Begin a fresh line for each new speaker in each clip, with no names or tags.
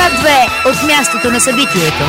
2 от мястото на събитието.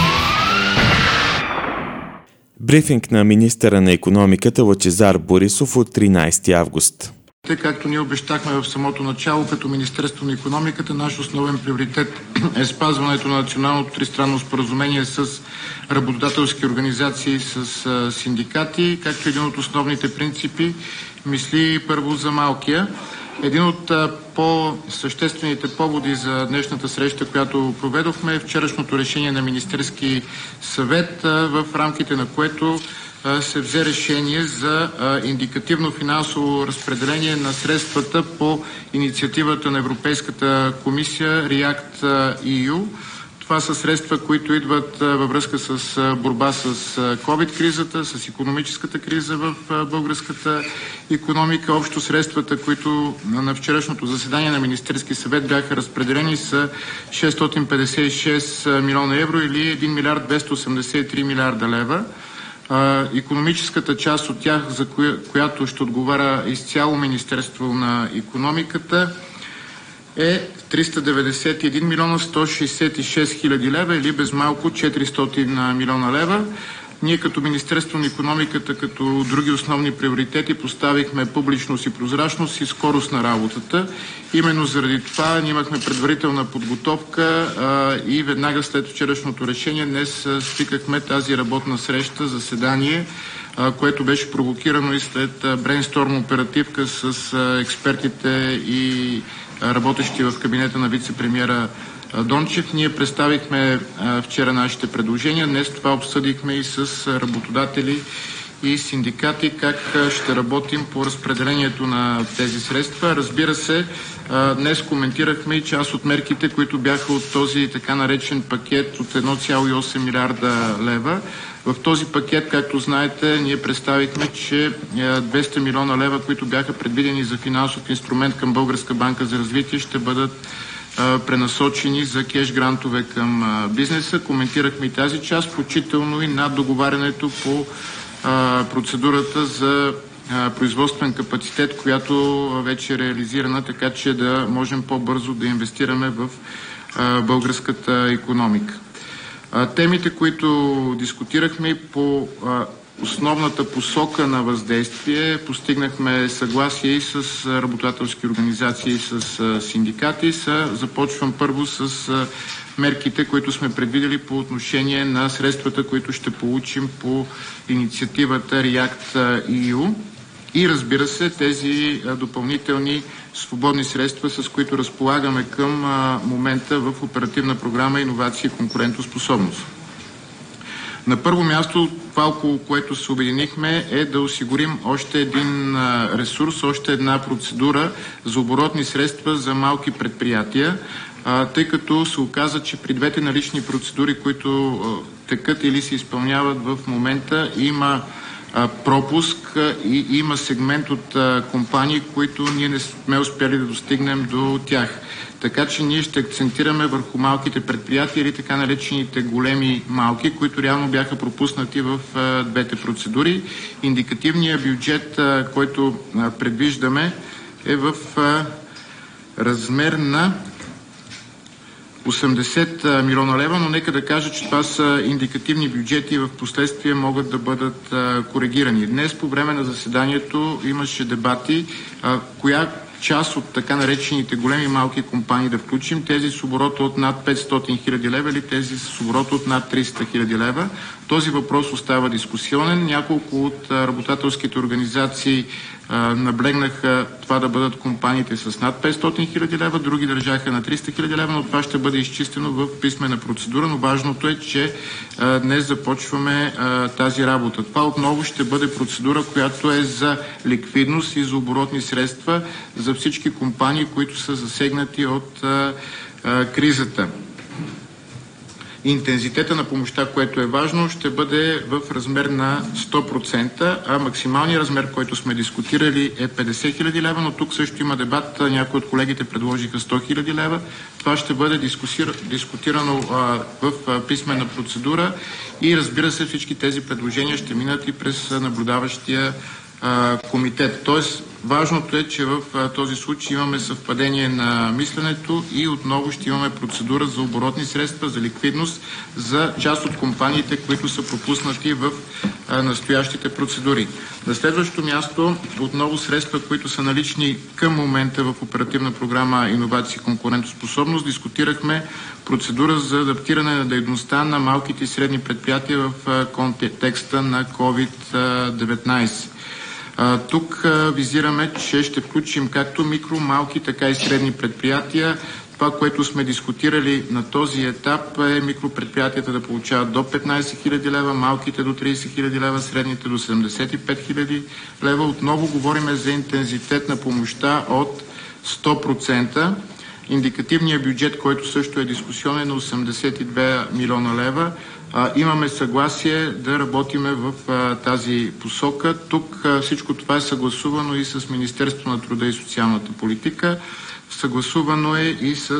Брифинг на министъра на икономиката Лъчезар Борисов от 13 август.
Както ние обещахме в самото начало, като Министерство на икономиката, наш основен приоритет е спазването на националното тристранно споразумение с работодателски организации, с синдикати, както един от основните принципи мисли първо за малкия. Един от по-съществените поводи за днешната среща, която проведохме, е вчерашното решение на Министерски съвет, в рамките на което се взе решение за индикативно финансово разпределение на средствата по инициативата на Европейската комисия REACT-EU. Това са средства, които идват във връзка с борба с COVID-кризата, с икономическата криза в българската икономика. Общо средствата, които на вчерашното заседание на Министерски съвет бяха разпределени, са 656 милиона евро или 1 милиард 283 милиарда лева. Икономическата част от тях, за която ще отговаря изцяло Министерство на икономиката, е 391 милиона 166 хиляди лева или без малко 400 милиона лева. Ние като Министерство на икономиката, като други основни приоритети, поставихме публичност и прозрачност и скорост на работата. Именно заради това ние имахме предварителна подготовка и веднага след вчерашното решение днес свикахме тази работна среща, заседание, което беше провокирано и след брейнсторм оперативка с експертите и работещи в кабинета на вице-премиера Дончев. Ние представихме вчера нашите предложения. Днес това обсъдихме и с работодатели и синдикати как ще работим по разпределението на тези средства. Разбира се, днес коментирахме и част от мерките, които бяха от този така наречен пакет от 1,8 милиарда лева. В този пакет, както знаете, ние представихме, че 200 милиона лева, които бяха предвидени за финансов инструмент към Българска банка за развитие, ще бъдат пренасочени за кеш грантове към бизнеса. Коментирахме и тази част, включително и над договарянето по процедурата за производствен капацитет, която вече е реализирана, така че да можем по-бързо да инвестираме в българската икономика. Темите, които дискутирахме по основната посока на въздействие, постигнахме съгласие и с работодателски организации, и с синдикати. Започвам първо с мерките, които сме предвидели по отношение на средствата, които ще получим по инициативата REACT-EU. И разбира се, тези допълнителни свободни средства, с които разполагаме към момента в оперативна програма Иновации и конкурентоспособност. На първо място, това, около което се обединихме, е да осигурим още един ресурс, още една процедура за оборотни средства за малки предприятия, тъй като се оказа, че при двете налични процедури, които текат или се изпълняват в момента, има пропуск и има сегмент от компании, които ние не сме успели да достигнем до тях. Така че ние ще акцентираме върху малките предприятия или така наречените големи малки, които реално бяха пропуснати в двете процедури. Индикативният бюджет, който предвиждаме, е в размер на 80 милиона лева, но нека да кажа, че това са индикативни бюджети и в последствие могат да бъдат коригирани. Днес по време на заседанието имаше дебати коя част от така наречените големи и малки компании да включим, тези с оборота от над 500 хиляди лева или тези с оборота от над 300 хиляди лева. Този въпрос остава дискусионен. Няколко от работодателските организации наблегнаха това да бъдат компаниите с над 500 хиляди лева, други държаха на 300 хиляди лева, но това ще бъде изчистено в писмена процедура, но важното е, че днес започваме тази работа. Това отново ще бъде процедура, която е за ликвидност и за оборотни средства за всички компании, които са засегнати от кризата. Интензитета на помощта, което е важно, ще бъде в размер на 100%, а максималният размер, който сме дискутирали, е 50 хиляди лева, но тук също има дебат. Някои от колегите предложиха 100 хиляди лева. Това ще бъде дискутирано в писмена процедура и разбира се, всички тези предложения ще минат и през наблюдаващия комитет. Тоест, Важното е, че в този случай имаме съвпадение на мисленето и отново ще имаме процедура за оборотни средства, за ликвидност за част от компаниите, които са пропуснати в настоящите процедури. На следващото място отново средства, които са налични към момента в оперативна програма Иновации и конкурентоспособност. Дискутирахме процедура за адаптиране на дейността на малките и средни предприятия в контекста на COVID-19. Тук визираме, че ще включим както микро, малки, така и средни предприятия. Това, което сме дискутирали на този етап е микропредприятията да получават до 15 000 лева, малките до 30 000 лева, средните до 75 000 лева. Отново говорим за интензитет на помощта от 100%. Индикативният бюджет, който също е дискусионен, на 82 милиона лева. Имаме съгласие да работиме в тази посока. Тук всичко това е съгласувано и с Министерството на труда и социалната политика. Съгласувано е и с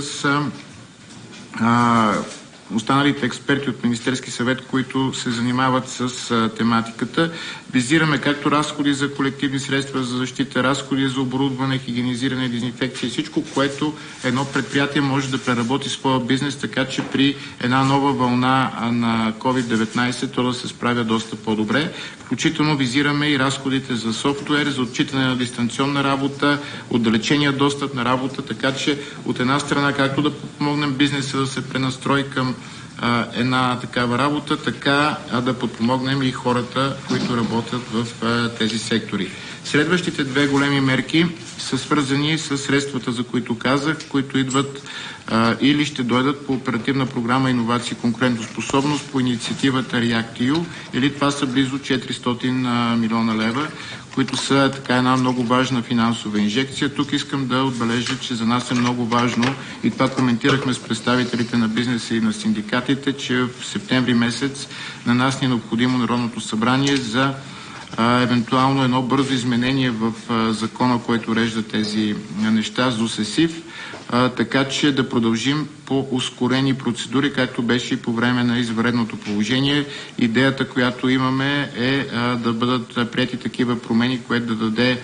останалите експерти от Министерски съвет, които се занимават с тематиката. Визираме както разходи за колективни средства за защита, разходи за оборудване, хигиенизиране, дезинфекция, всичко, което едно предприятие може да преработи своя бизнес, така че при една нова вълна на COVID-19 то да се справя доста по-добре. Включително визираме и разходите за софтуер, за отчитане на дистанционна работа, отдалечения достъп на работа, така че от една страна както да подпомогнем бизнеса да се пренастрои към една такава работа, така да подпомогнем и хората, които работят в тези сектори. Следващите две големи мерки са свързани с средствата, за които казах, които идват или ще дойдат по оперативна програма Иновации и конкурентоспособност по инициативата REACT-EU, или това са близо 400 милиона лева, които са така една много важна финансова инжекция. Тук искам да отбележа, че за нас е много важно и това коментирахме с представителите на бизнеса и на синдикатите, че в септември месец на нас ни е необходимо Народното събрание за евентуално едно бързо изменение в закона, който урежда тези неща, ЗУСЕСИФ, така че да продължим по ускорени процедури, както беше и по време на извънредното положение. Идеята, която имаме е да бъдат приети такива промени, което да даде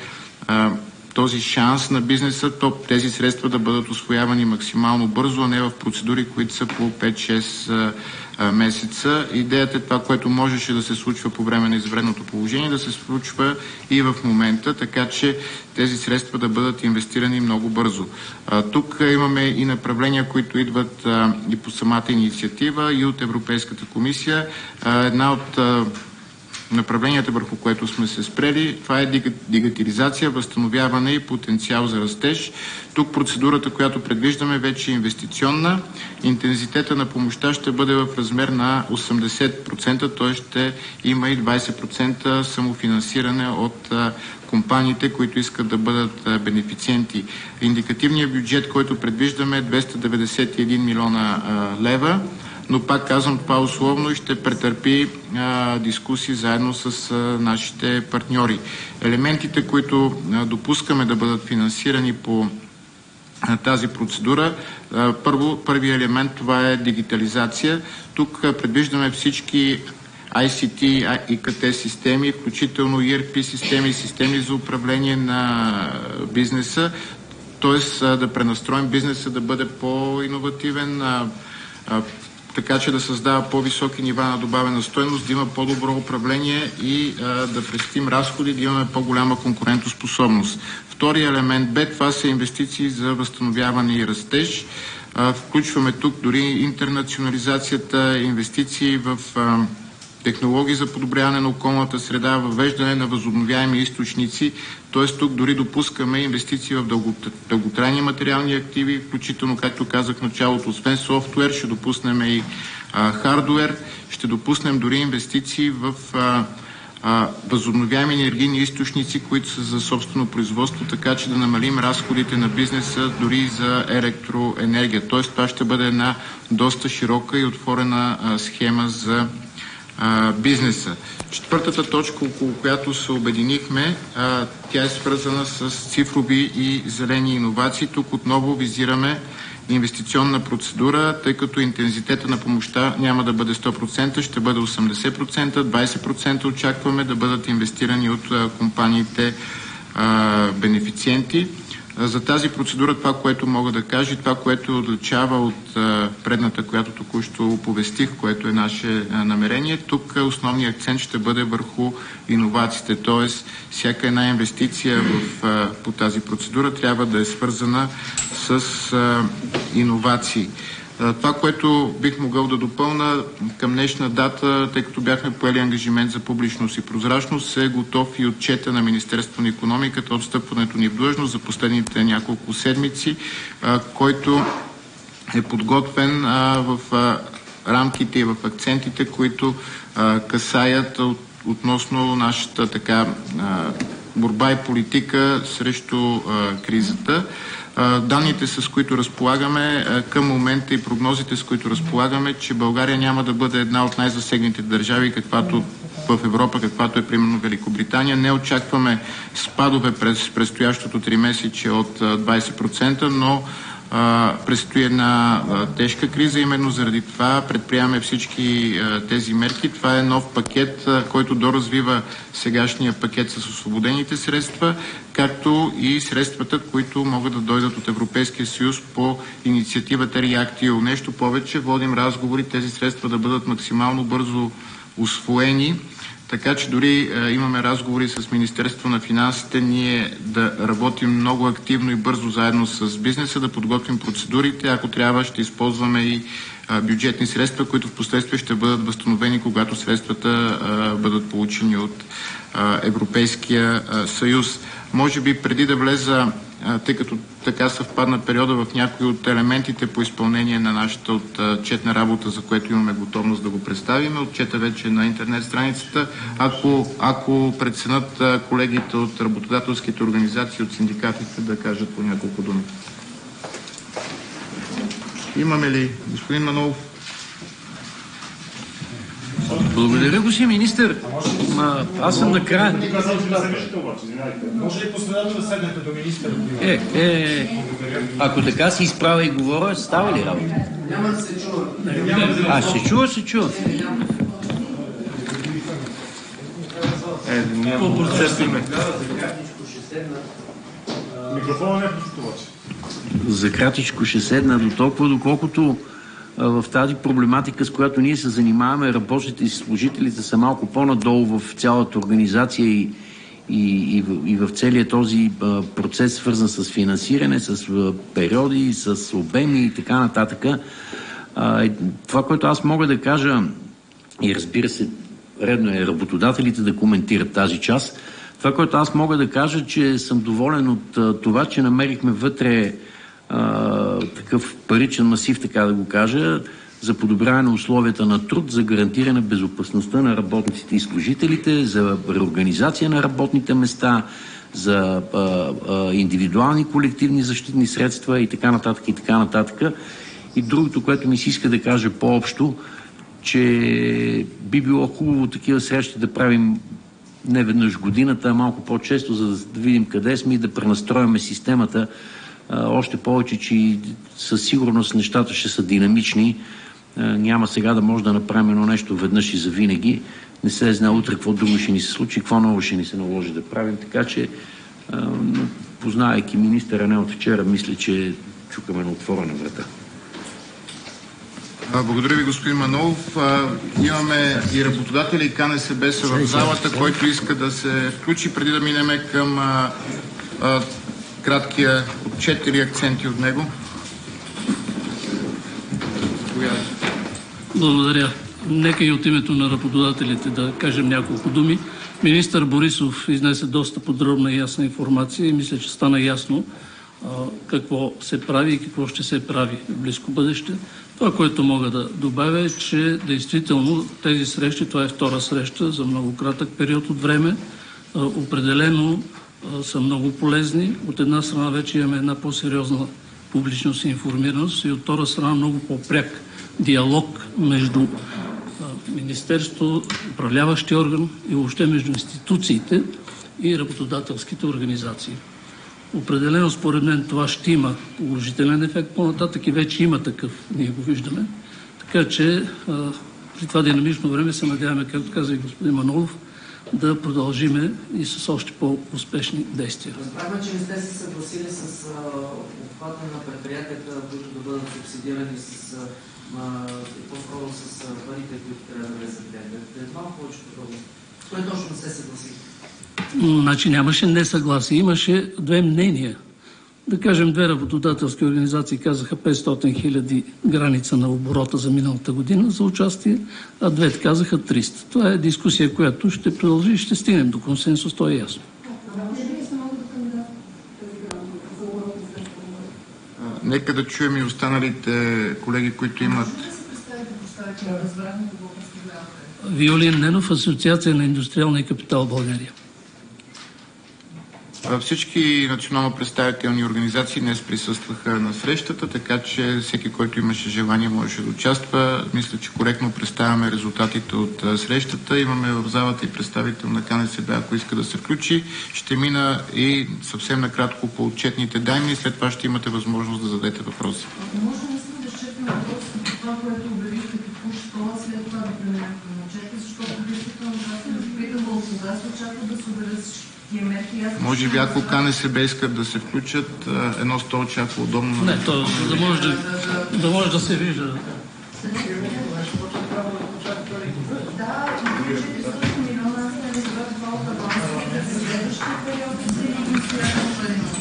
този шанс на бизнеса, тези средства да бъдат усвоявани максимално бързо, а не в процедури, които са по 5-6 месеца. Идеята е това, което можеше да се случва по време на извънредното положение, да се случва и в момента, така че тези средства да бъдат инвестирани много бързо. Тук имаме и направления, които идват и по самата инициатива, и от Европейската комисия. Една от направленията, върху което сме се спрели, това е дигитализация, възстановяване и потенциал за растеж. Тук процедурата, която предвиждаме, вече е инвестиционна. Интензитета на помощта ще бъде в размер на 80%, т.е. ще има и 20% самофинансиране от компаниите, които искат да бъдат бенефициенти. Индикативният бюджет, който предвиждаме, е 291 милиона лева. Но пак казвам, това условно и ще претърпи дискусии заедно с нашите партньори. Елементите, които допускаме да бъдат финансирани по тази процедура, първият елемент това е дигитализация. Тук предвиждаме всички ICT и ИКТ системи, включително ERP системи, системи за управление на бизнеса, т.е. да пренастроим бизнеса да бъде по-иновативен, така че да създава по-високи нива на добавена стойност, да има по-добро управление и да престим разходи, да имаме по-голяма конкурентоспособност. Втория елемент Б, това са инвестиции за възстановяване и растеж. Включваме тук дори интернационализацията, инвестиции в технологии за подобряване на околната среда, въвеждане на възобновяеми източници, т.е. тук дори допускаме инвестиции в дълготрайни материални активи, включително, както казах в началото, освен софтуер, ще допуснем и хардуер, ще допуснем дори инвестиции в възобновяеми енергийни източници, които са за собствено производство, така че да намалим разходите на бизнеса дори за електроенергия. Т.е. това ще бъде една доста широка и отворена схема за бизнеса. Четвъртата точка, около която се обединихме, тя е свързана с цифрови и зелени иновации. Тук отново визираме инвестиционна процедура, тъй като интензитета на помощта няма да бъде 100%, ще бъде 80%, 20% очакваме да бъдат инвестирани от компаниите бенефициенти. За тази процедура това, което мога да кажа и това, което отличава от предната, която току-що оповестих, което е наше намерение, тук основният акцент ще бъде върху иновациите, т.е. всяка една инвестиция по тази процедура трябва да е свързана с иновации. Това, което бих могъл да допълна към днешна дата, тъй като бяхме поели ангажимент за публичност и прозрачност, е готов и отчета на Министерството на икономиката от встъпването ни в длъжност за последните няколко седмици, който е подготвен в рамките и в акцентите, които касаят относно нашата борба и политика срещу кризата. Данните, с които разполагаме към момента и прогнозите, с които разполагаме, че България няма да бъде една от най-засегнатите държави, каквато в Европа, каквато е примерно Великобритания. Не очакваме спадове през предстоящото 3-месечие от 20%, но предстои една тежка криза. Именно заради това предприемаме всички тези мерки. Това е нов пакет, който доразвива сегашния пакет с освободените средства, както и средствата, които могат да дойдат от Европейския съюз по инициативата REACT-EU. Нещо повече, водим разговори тези средства да бъдат максимално бързо усвоени, така че дори имаме разговори с Министерство на финансите, ние да работим много активно и бързо заедно с бизнеса, да подготвим процедурите. Ако трябва, ще използваме и бюджетни средства, които в последствие ще бъдат възстановени, когато средствата бъдат получени от Европейския съюз. Може би преди да влеза, тъй като така съвпадна периода в някои от елементите по изпълнение на нашата отчетна работа, за което имаме готовност да го представим. Отчета вече на интернет страницата. Ако преценят колегите от работодателските организации, от синдикатите, да кажат по няколко думи. Имаме ли, господин Манолов?
Благодаря, господин министър. Аз съм накрая.
Може ли последователно да седнете до министъра?
Ако така си изправя и говоря, става ли работа?
Няма да се чува.
Се чува.
Микрофона не е пуснато обаче.
За кратичко ще седна до толкова, доколкото в тази проблематика, с която ние се занимаваме, работниците и служителите са малко по-надолу в цялата организация и в целия този процес, свързан с финансиране, с периоди, с обеми и така нататък. Това, което аз мога да кажа, и разбира се, редно е работодателите да коментират тази част, това, което аз мога да кажа, че съм доволен от това, че намерихме вътре такъв паричен масив, така да го кажа, за подобряване на условията на труд, за гарантиране безопасността на работниците и служителите, за реорганизация на работните места, за индивидуални колективни защитни средства и така нататък, и така нататък. И другото, което ми се иска да кажа по-общо, че би било хубаво такива срещи да правим не веднъж годината, а малко по-често, за да видим къде сме и да пренастрояме системата. Още повече, че със сигурност нещата ще са динамични. Няма сега да може да направим едно нещо веднъж и завинаги. Не се знае утре какво друго ще ни се случи, какво ново ще ни се наложи да правим. Така че, познавайки министъра не от вчера, мисля, че чукаме на отворена врата.
Благодаря ви, господин Манолов. Имаме и работодатели, и КНСБ са в залата, който иска да се включи, преди да минеме към краткия отчет или акценти от него.
Благодаря. Нека и от името на работодателите да кажем няколко думи. Министър Борисов изнесе доста подробна и ясна информация и мисля, че стана ясно какво се прави и какво ще се прави в близко бъдеще. Това, което мога да добавя е, че действително тези срещи, това е втора среща за много кратък период от време, определено са много полезни. От една страна вече имаме една по-сериозна публичност и информираност и от втора страна много по-пряк диалог между Министерство, управляващия орган и въобще между институциите и работодателските организации. Определено според мен това ще има положителен ефект по-нататък и вече има такъв, ние го виждаме. Така че при това динамично време се надяваме, както каза и господин Манолов, да продължиме и с още по-успешни действия.
Разбрахме, че не сте се съгласили с обхвата на предприятията, които да бъдат субсидирани по-скоро с парите, които трябва да влезат в тях. Малко повече подробно. Кое точно не сте съгласили?
Значи нямаше несъгласие, имаше две мнения. Да кажем, две работодателски организации казаха 500 хиляди граница на оборота за миналата година за участие, а двете казаха 300. Това е дискусия, която ще продължи и ще стигнем до консенсус, то е ясно.
Нека да чуем и останалите колеги, които имат...
Виолин Ненов, Асоциация на индустриалния капитал в България.
Всички национално представителни организации днес присъстваха на срещата, така че всеки, който имаше желание, можеше да участва. Мисля, че коректно представяме резултатите от срещата. Имаме в залата и представител на КНСБ, ако иска да се включи. Ще мина и съвсем накратко по отчетните данни, след това ще имате възможност да зададете въпроси.
Може да се изчетем въпрос за това, което обявихте току-що, след това да преминем към отчета, защото действително аз се разпитам от кога се очаква да се обявят всички тия мерки.
Може би ако КНСБ искат да се включат, едно столче, ако удобно...
Не, то да може да се вижда.
Да, 400 милиона, аз не разбрах това от авансите за следващия период и за инициативно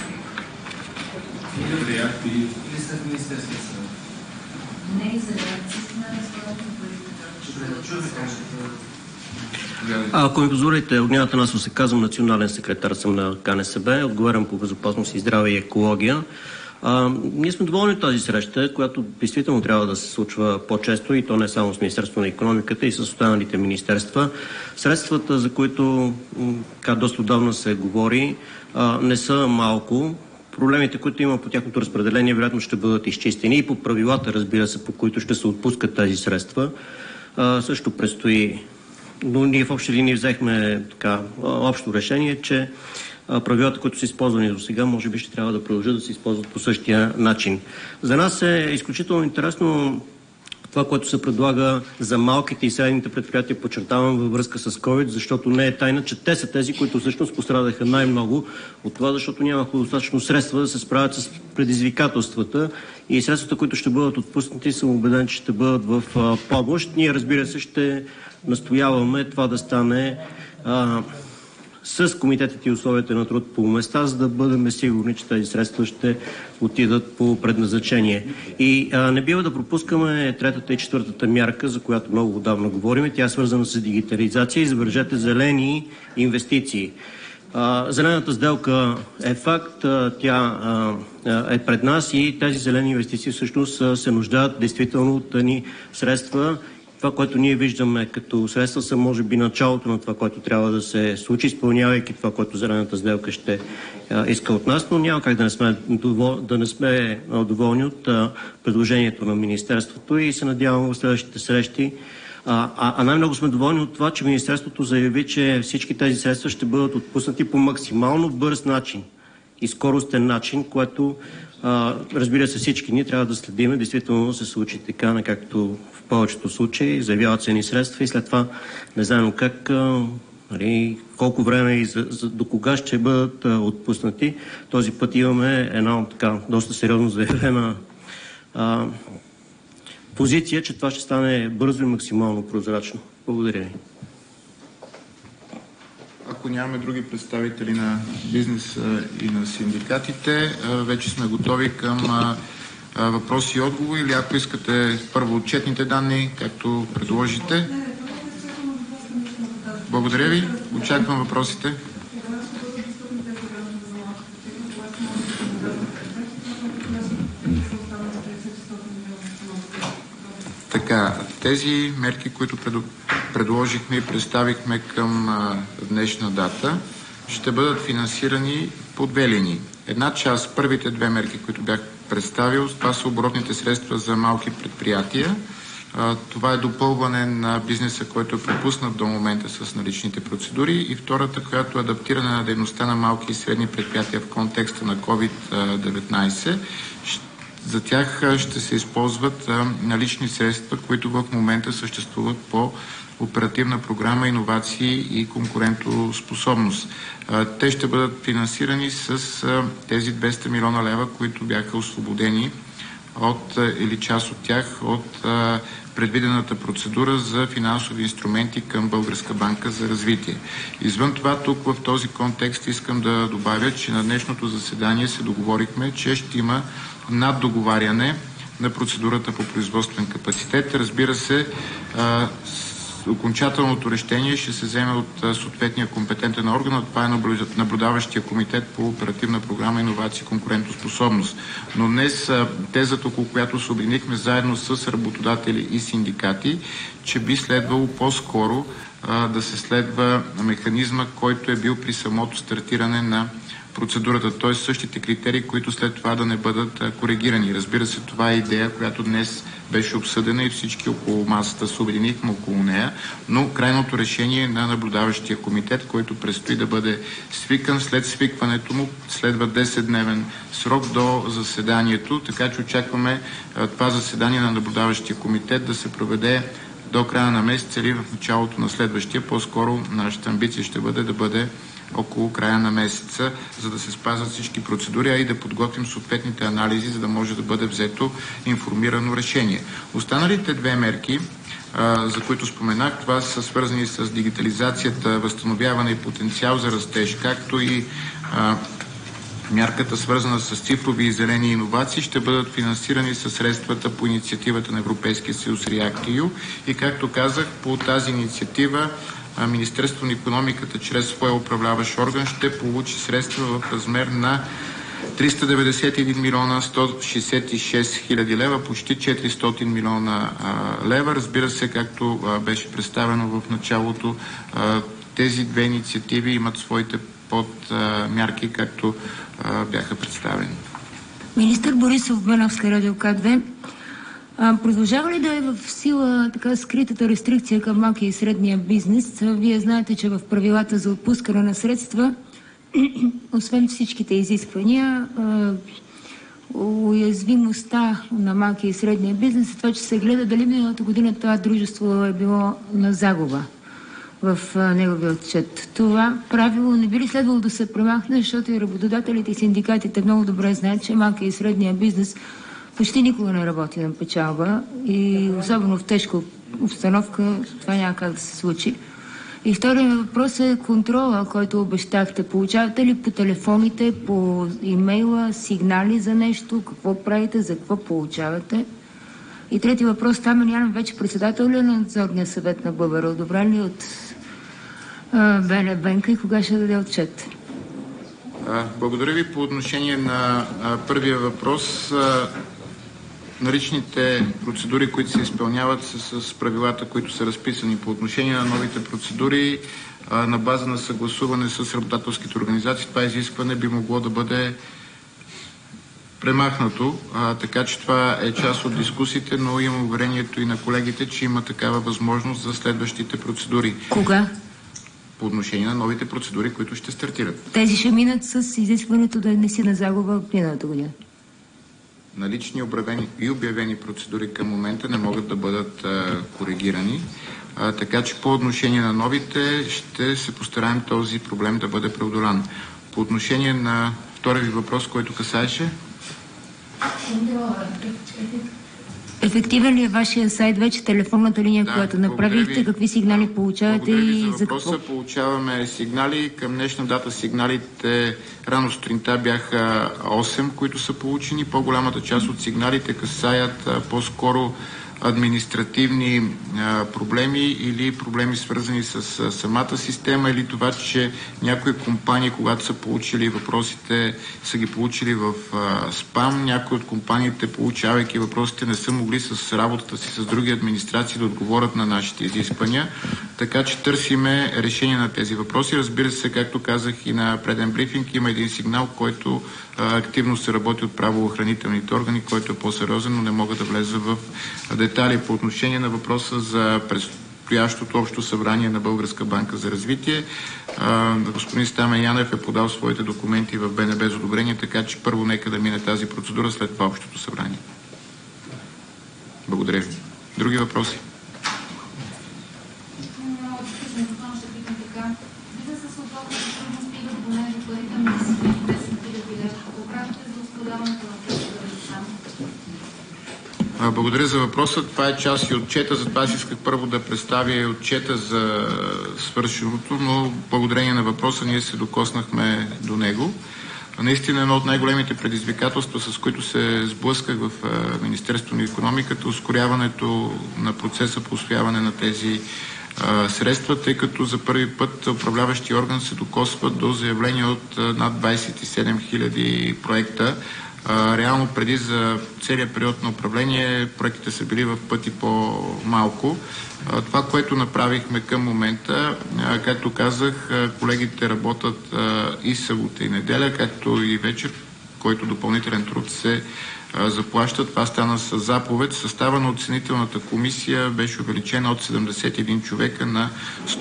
предимно.
Или след Министерския съвет?
Не и за реакцията на разходите на парите.
Добре, да чуем кажете.
Ако ми позволите, Огнян Атанасов се казвам, национален секретар съм на КНСБ, отговарям по безопасност и здраве и екология. Ние сме доволни от тази среща, която действително трябва да се случва по-често и то не само с Министерството на икономиката и с останалите министерства. Средствата, за които доста отдавна се говори, не са малко. Проблемите, които има по тяхното разпределение, вероятно ще бъдат изчистени и по правилата, разбира се, по които ще се отпускат тези средства. Също предстои. Но ние в общи линии взехме общо решение, че правилата, които са използвани до сега, може би ще трябва да продължат да се използват по същия начин. За нас е изключително интересно това, което се предлага за малките и средните предприятия, подчертавам във връзка с COVID, защото не е тайна, че те са тези, които всъщност пострадаха най-много от това, защото нямаха достатъчно средства да се справят с предизвикателствата и средствата, които ще бъдат отпуснати, съм убеден, че ще бъдат в помощ. Ние, разбира се, ще настояваме това да стане с комитетите и условията на труд по места, за да бъдем сигурни, че тези средства ще отидат по предназначение. И не бива да пропускаме третата и четвъртата мярка, за която много отдавна говорим. Тя е свързана с дигитализация и, забележете, зелени инвестиции. Зелената сделка е факт, тя е пред нас и тези зелени инвестиции всъщност се нуждаят действително от ни средства. Това, което ние виждаме като средства, са може би началото на това, което трябва да се случи, изпълнявайки това, което зелената сделка ще иска от нас, но няма как да не сме доволни от предложението на Министерството и се надявам в следващите срещи. Най-много сме доволни от това, че Министерството заяви, че всички тези средства ще бъдат отпуснати по максимално бърз начин и скоростен начин, което разбира се, всички ние трябва да следим действително да се случи така, както в повечето случаи, заявяват се ни средства и след това не знаем как, колко време и до кога ще бъдат отпуснати. Този път имаме една доста сериозно заявена позиция, че това ще стане бързо и максимално прозрачно. Благодаря ви.
Ако нямаме други представители на бизнеса и на синдикатите, вече сме готови към въпроси и отговори, или ако искате първо отчетните данни, както предложите. Благодаря ви. Очаквам въпросите. Така, тези мерки, които предложихме и представихме към днешна дата, ще бъдат финансирани по две линии. Една част, първите две мерки, които бях представил, това са оборотните средства за малки предприятия. Това е допълване на бизнеса, който е пропуснат до момента с наличните процедури. И втората, която е адаптиране на дейността на малки и средни предприятия в контекста на COVID-19. За тях ще се използват налични средства, които в момента съществуват по оперативна програма "Иновации и конкурентоспособност". Те ще бъдат финансирани с тези 200 милиона лева, които бяха освободени или част от тях от предвидената процедура за финансови инструменти към Българска банка за развитие. Извън това, тук в този контекст искам да добавя, че на днешното заседание се договорихме, че ще има наддоговаряне на процедурата по производствен капацитет. Разбира се, окончателното решение ще се вземе от съответния компетентен орган, това е наблюдаващия комитет по оперативна програма "Иновации и конкурентоспособност". Но днес тезата, около която се обединихме заедно с работодатели и синдикати, че би следвало по-скоро да се следва механизма, който е бил при самото стартиране на процедурата, т.е. същите критерии, които след това да не бъдат коригирани. Разбира се, това е идея, която днес беше обсъдена и всички около масата се обединихме около нея, но крайното решение на наблюдаващия комитет, който предстои да бъде свикан, след свикването му следва 10-дневен срок до заседанието, така че очакваме това заседание на наблюдаващия комитет да се проведе до края на месеца или в началото на следващия. По-скоро нашата амбиция ще бъде да бъде около края на месеца, за да се спазват всички процедури, а и да подготвим съответните анализи, за да може да бъде взето информирано решение. Останалите две мерки, за които споменах, това са свързани с дигитализацията, възстановяване и потенциал за растеж, както и мярката, свързана с цифрови и зелени иновации, ще бъдат финансирани със средствата по инициативата на Европейския съюз REACT-EU и, както казах, по тази инициатива Министерството на икономиката чрез своя управляващ орган ще получи средства в размер на 391 милиона 166 хиляди лева, почти 400 милиона лева. Разбира се, както беше представено в началото, тези две инициативи имат своите подмярки, както бяха представени.
Министър Борисов, Беновска, Радио К2. Продължава ли да е в сила така скритата рестрикция към малкия и средния бизнес? Вие знаете, че в правилата за отпускане на средства, освен всичките изисквания, уязвимостта на малкия и средния бизнес е това, че се гледа дали миналата година това дружество е било на загуба в неговия отчет. Това правило не би ли следвало да се премахне, защото и работодателите и синдикатите много добре знаят, че малкия и средния бизнес почти никога не работи на печалба и особено в тежка обстановка това няма как да се случи. И втория въпрос е контрола, който обещахте. Получавате ли по телефоните, по имейла сигнали за нещо? Какво правите? За какво получавате? И трети въпрос, там Янов вече председател ли на надзорния съвет на ББР? Одобрен ли от БНБ и кога ще даде отчет?
Благодаря ви. По отношение на първия въпрос, наличните процедури, които се изпълняват с правилата, които са разписани. По отношение на новите процедури, на база на съгласуване с работодателските организации, това изискване би могло да бъде премахнато, така че това е част от дискусиите, но имам уверението и на колегите, че има такава възможност за следващите процедури.
Кога?
По отношение на новите процедури, които ще стартират.
Тези ще минат с изискването да не си на загуба от миналата година.
Налични и обявени процедури към момента не могат да бъдат коригирани, така че по отношение на новите ще се постараем този проблем да бъде преодолян. По отношение на втория ви въпрос, който касаеше?
Ефективен ли е вашия сайт, вече телефонната линия, която направихте? Какви сигнали получавате и за какво?
Получаваме сигнали. Към днешна дата сигналите рано сутринта бяха 8, които са получени. По-голямата част от сигналите касаят по-скоро административни проблеми или проблеми свързани с самата система, или това, че някои компании, когато са получили въпросите, са ги получили в спам. Някои от компаниите, получавайки въпросите, не са могли с работата си с други администрации да отговорят на нашите изисквания. Така че търсиме решение на тези въпроси. Разбира се, както казах и на преден брифинг, има един сигнал, който активно се работи от правоохранителните органи, който е по-сериозен, но не мога да влеза в детали. По отношение на въпроса за предстоящото общо събрание на Българска банка за развитие. Господин Стамен Янев е подал своите документи в БНБ за одобрение, така че първо нека да мине тази процедура, след това общото събрание. Благодаря ви. Други въпроси? Благодаря за въпроса. Това е част и отчета, затова аз исках първо да представя и отчета за свършеното, но благодарение на въпроса ние се докоснахме до него. Наистина едно от най-големите предизвикателства, с които се сблъсках в Министерството на икономиката, ускоряването на процеса по усвояване на тези средства, тъй като за първи път управляващия орган се докосва до заявления от над 27 000 проекта. Реално преди за целият период на управление проектите са били в пъти по-малко. Това, което направихме към момента, както казах, колегите работят и събота и неделя, както и вечер, който допълнителен труд се заплаща. Това стана с заповед. Състава на оценителната комисия беше увеличена от 71 човека на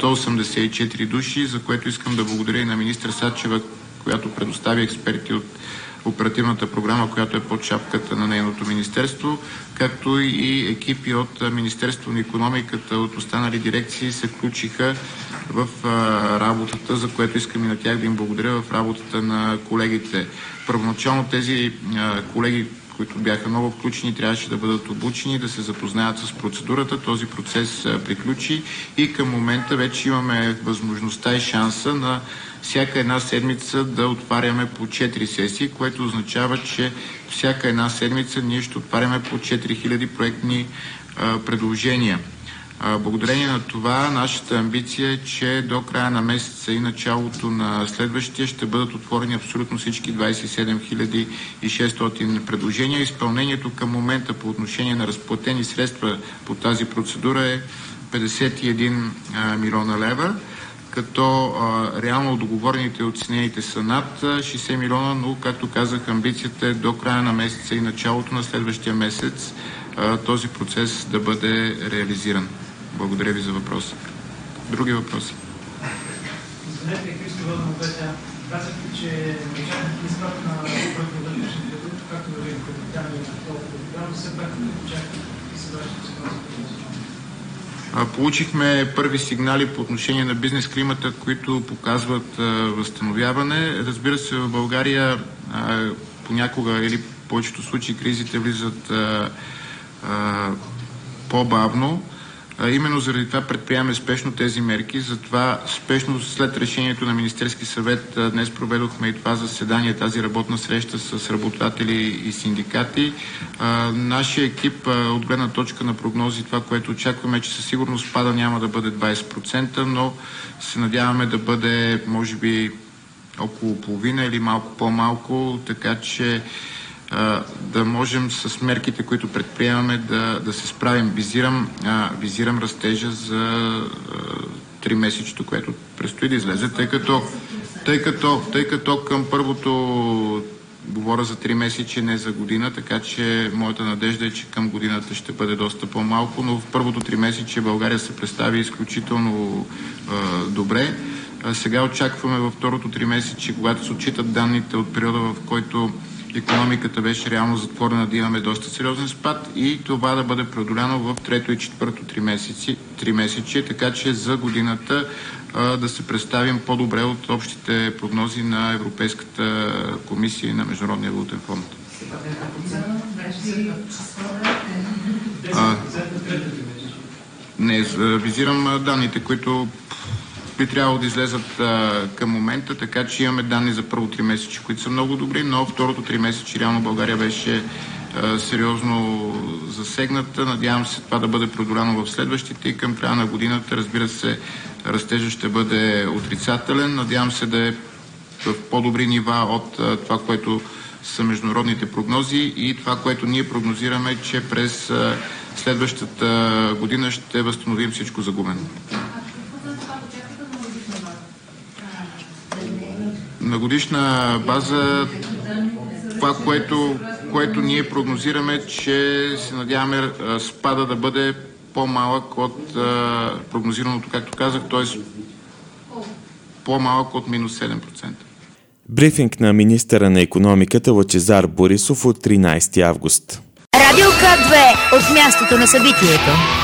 184 души, за което искам да благодаря и на министър Сачева, която предостави експерти от оперативната програма, която е под шапката на нейното министерство, както и екипи от Министерство на икономиката, от останали дирекции се включиха в работата, за което искам и на тях да им благодаря, в работата на колегите. Първоначално тези колеги, които бяха много включени, трябваше да бъдат обучени, да се запознаят с процедурата. Този процес приключи и към момента вече имаме възможността и шанса на всяка една седмица да отваряме по 4 сесии, което означава, че всяка една седмица ние ще отваряме по 4000 проектни предложения. Благодарение на това нашата амбиция е, че до края на месеца и началото на следващия ще бъдат отворени абсолютно всички 27 600 предложения. Изпълнението към момента по отношение на разплатени средства по тази процедура е 51 милиона лева, като реално договорените и оценените са над 60 милиона, но, както казах, амбицията е до края на месеца и началото на следващия месец този процес да бъде реализиран. Благодаря ви за въпроса. Други въпроси?
Извинете, Христо Вълнов, казахте, че очаквате изпад на проект на вътрешния продукт, както върви капиталния програма, все пак не очаквате и се вашите сигнали.
Получихме първи сигнали по отношение на бизнес климата, които показват възстановяване. Разбира се, в България понякога или в повечето случаи кризите влизат по-бавно. Именно заради това предприемаме спешно тези мерки. Затова спешно след решението на Министерски съвет днес проведохме и това заседание, тази работна среща с работодатели и синдикати. Нашия екип от гледна точка на прогнози, това, което очакваме, е, че със сигурност спада няма да бъде 20%, но се надяваме да бъде може би около половина или малко по-малко, така че да можем с мерките, които предприемаме, да се справим. Визирам растежа за 3 месечето, което предстои да излезе, тъй като към първото говоря за 3 месече, не за година, така че моята надежда е, че към годината ще бъде доста по-малко, но в първото 3 месече България се представи изключително добре. Сега очакваме във второто 3 месече, когато се отчитат данните от периода, в който икономиката беше реално затворена, да имаме доста сериозен спад и това да бъде преодоляно в трето и четвърто 3 месече, така че за годината да се представим по-добре от общите прогнози на Европейската комисия и на Международния валутен фонд. Не, визирам данните, които би трябвало да излезат към момента, така че имаме данни за първо 3 месече, които са много добри, но второто 3 месече реално България беше сериозно засегната. Надявам се това да бъде преодоляно в следващите и към края на годината, разбира се, растежът ще бъде отрицателен. Надявам се да е в по-добри нива от това, което са международните прогнози и това, което ние прогнозираме, че през следващата година ще възстановим всичко загубено. На годишна база това, което ние прогнозираме, че се надяваме спада да бъде по-малък от прогнозираното, както казах, т.е. по-малък от минус 7%.
Брифинг на министъра на икономиката Лъчезар Борисов от 13 август.
Радио К2 от мястото на събитието.